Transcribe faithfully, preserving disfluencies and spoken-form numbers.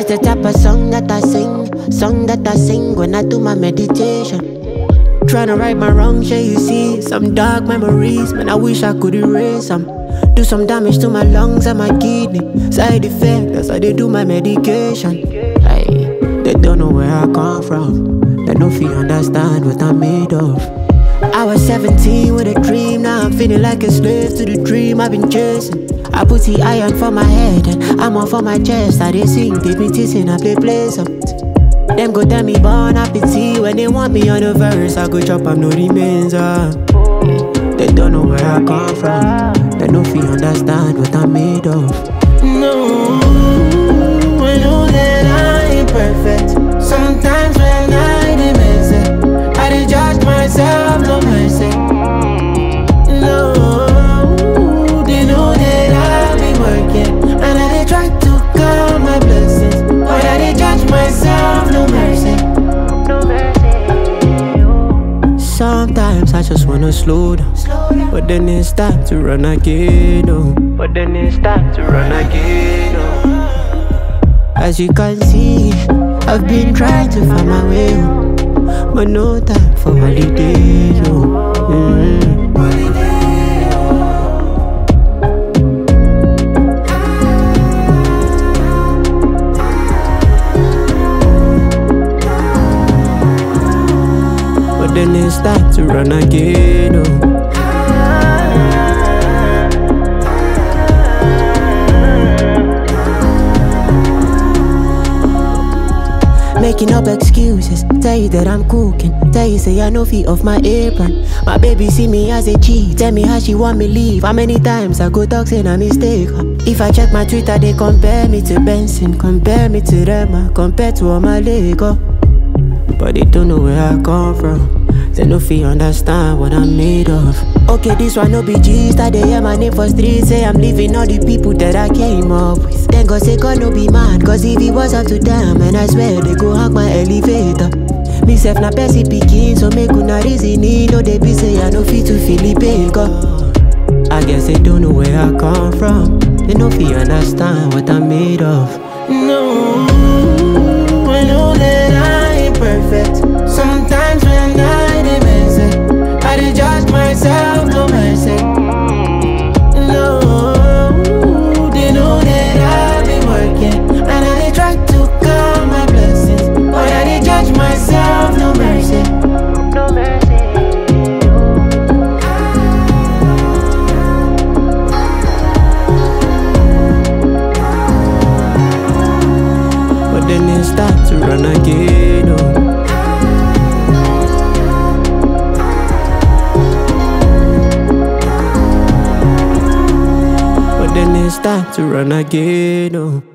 the type of song that I sing, song that I sing when I do my meditation. Tryna right my wrongs, yeah, you see some dark memories, man, I wish I could erase them. Do some damage to my lungs and my kidney. Side effect, that's how they do my medication. Hey, they don't know where I come from. They no feel understand what I'm made of. I was seventeen with a dream, now I'm feeling like a slave to the dream I've been chasing. I put the iron for my head and I'm on for my chest. I they sing, they be teasing, I play plays up. Them go tell me bon appetit when they want me on the verse. I go chop, I'm no remains. Uh. They don't know where I come from. They no feel understand what I'm made of. No, I know that I ain't perfect. Sometimes when I dey mess it, I dey judge myself, no mercy. No, they know that I've been working, and I dey try to count my blessings, but I dey judge myself, no mercy. No mercy. Sometimes I just wanna slow down, but then it's time to run again, oh. But then it's time to run again, oh. As you can see, I've been trying to find my way home, but no time for holiday, oh. Mm-hmm. But then it's time to run again, oh. Making up excuses, tell you that I'm cooking, tell you say I know feet off my apron. My baby see me as a cheat, tell me how she want me leave. How many times I go talk saying I mistake her. If I check my Twitter, they compare me to Benson, compare me to Rema, compare to all my Lego. But they don't know where I come from. They no feel understand what I'm made of. Okay, this one no be gist. I dey hear my name for street, say I'm leaving all the people that I came up with. Then God say God no be mad, cause if it was up to them, and I swear they go hack my elevator. Me sef na Percy pikin, so make una reason it. No they be say I no fit to Philippine go. I guess they don't know where I come from. They no feel understand what I'm made of. No, I know that I ain't perfect. Sometimes when I dey mess it, I dey judge myself, no mercy. No, they know that I've been working, and I dey try to count my blessings, but I dey judge myself, no mercy. No mercy. But then it's time to run again, oh. Then it's time to run again, oh.